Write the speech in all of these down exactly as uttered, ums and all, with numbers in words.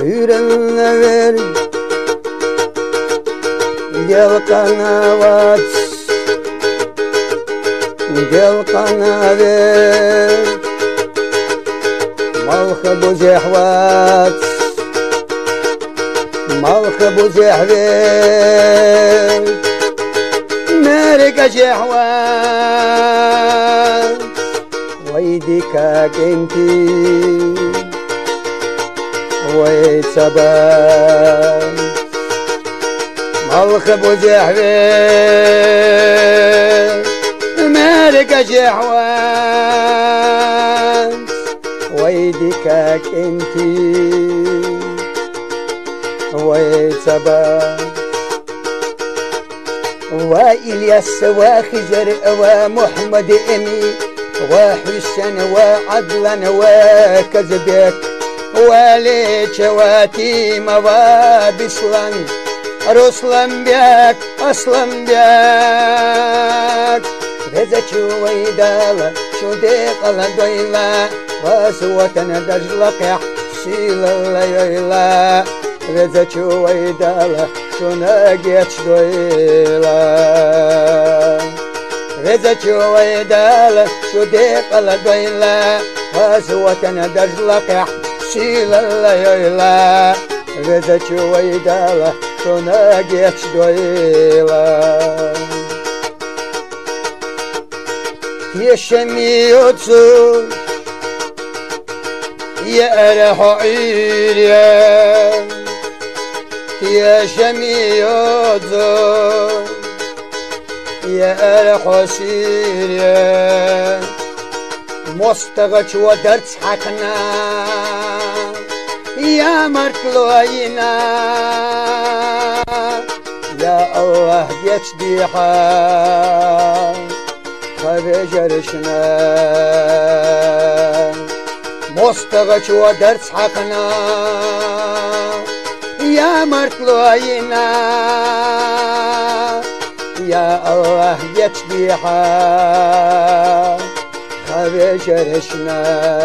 Yürünler gel kanavat, gel kanavet, malkı bu zehvat, malkı bu zehvet, merika zehvat, ويدك انتي ويتسبب مالك ابو زحفي مالك جحوان ويدك انتي ويتسبب وإلياس وخزر ومحمد امي وحسن وعدلا وكذبك وليك واتيم وبسلا رسلا بك اصلا بك رزق ويدالا شو ديق لدويلا وسوتنا دجلك يحسيل الليلا رزق ويدالا شو ناقيتش دويلا رزق ويدالا شو ديق لدويلا وسوتنا دجلك يحسيل الليلا رزق ويدالا شو ناقيتش دويلا يشميوتسو يأرح عيريا يشميوتسو يأرح سيريا مستغش ودرس حقنا يا مركلوينا يا الله يتبيحا خبجرشنا مستغش ودرس حقنا يا مركلوينا يا الله يتبيحا خبجرشنا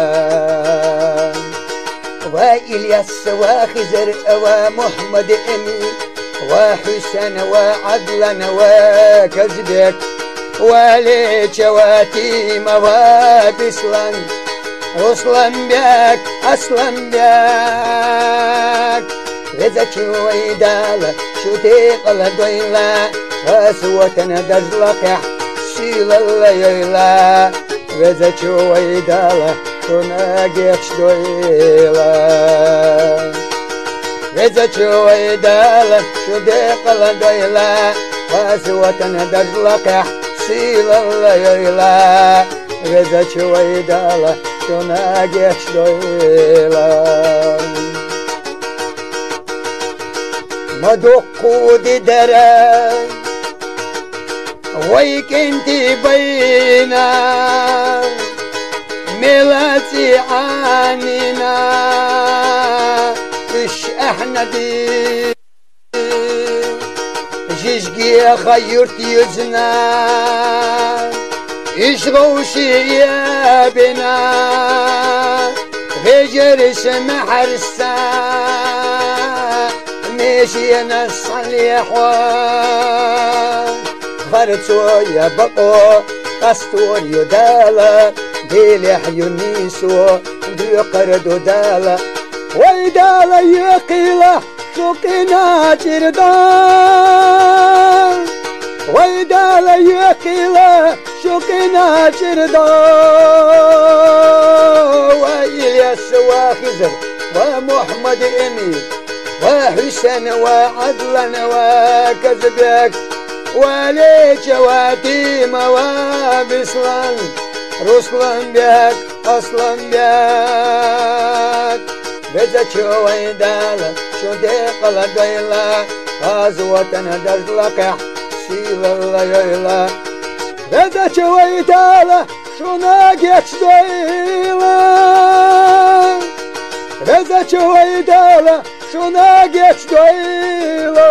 وإلياس وخزر ومحمد امي وحسن وعدلا وكذبك وليك واتيم وبسلا رسلا بك اصلا بك رزق ويدالا شو ديق لدويلا وسوتنا دجلك يحسيل الليلا رزق ويدالا شو ناقيتش دويلا رزق ويدالا شو ديق لدويلا وسوتنا دجلك يحسيل الليلا رزق ويدالا شو ناقيتش دويلا مدقود درا ويك انتي بينا ملاتي عنينا اش احنا دي جيجي خيرت يزنا اش غوشي يا بنا غجر سمح رسا ماشي انا الصليحوان خرطو يا بقو قستور يدالا ديلح يونيسو دي قردو دالا ويدالا يقيلا شوقنا جردان ويدالا يقيلا شوقنا جردان وإلياس وخزر ومحمد امي وحسن وعدلا وكذبك وليك واتيم وبسلا رسلا بك اصلا بك رزق ويدالا شو ديق لدويلا غزوتنا دجلك يحسيل الليلا رزق ويدالا شو ناقيتش دويلا رزق ويدالا شو ناقيتش دويلا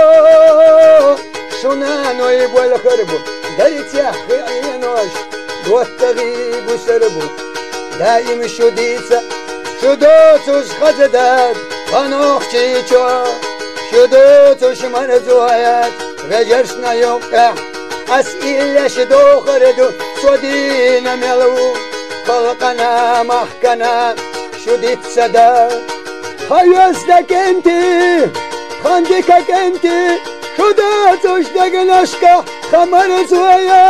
شو نانو يبوى الخربو داريت يا اخي عينوش دوت تغيب وسربو دايم شو ديسا شو دوتوش خزداد Панохчичо, шудуцу шмарзуят, вежершна юбка, ас illa шидохареду, содина мелу, халкана махкана, шудит сада. Hayazdak enti, handikak enti, шудуцу шдагнашка, хамарзуя.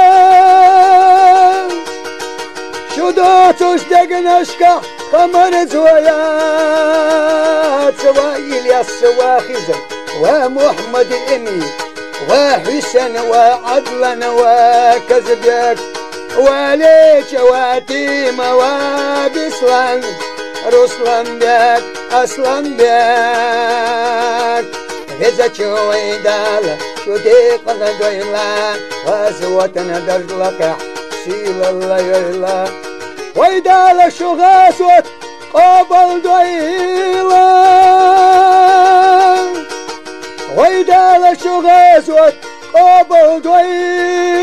شدوتو شدقناشكا خمر زويات سوا إلياس سوا خزر ومحمد إمي وحسن وعدلن وكذبك وليش واتيم وبسلان رسلان بك أسلان بك إذا شوي دال شو ديقنا دويلا وزوتنا درجلك سيل الله يلا ويدال شو غاسوت قبل دويلا ويدال شو غاسوت قبل دويلا